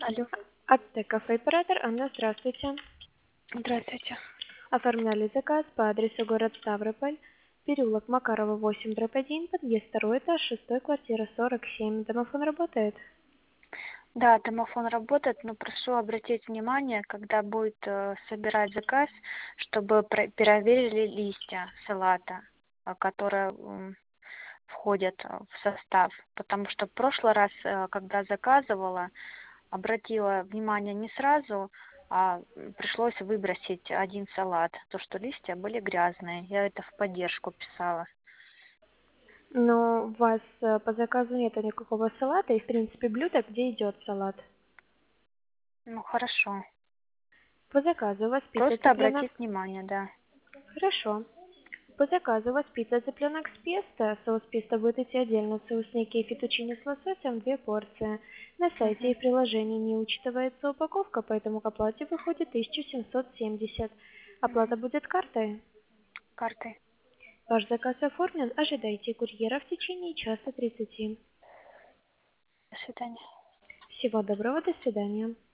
Алло, Ацтек кафе оператор Анна, здравствуйте. здравствуйте. Оформляли заказ по адресу город Ставрополь, переулок Макарова 8/1, подъезд 2 этаж, 6 квартира 47. Домофон работает? Да, домофон работает, но прошу обратить внимание, когда будет собирать заказ, чтобы проверили листья салата, которые входят в состав. Потому что в прошлый раз, когда заказывала, обратила внимание не сразу, а пришлось выбросить один салат, то что листья были грязные. Я это в поддержку писала. Но у вас по заказу нет никакого салата и, в принципе, блюдо, где идет салат. Ну хорошо. По заказу у вас пицца Просто цыпленок. обратить внимание, да. Хорошо. По заказу у вас пицца цыпленок с песто. Соус песто будет идти отдельно. Соусные фетучини с лососем 2 порции. На сайте и Мгм. в приложении не учитывается упаковка, поэтому к оплате выходит 1770. Оплата Мгм. будет картой. Картой. Ваш заказ оформлен. Ожидайте курьера в течение часа 30. До свидания. Всего доброго. До свидания.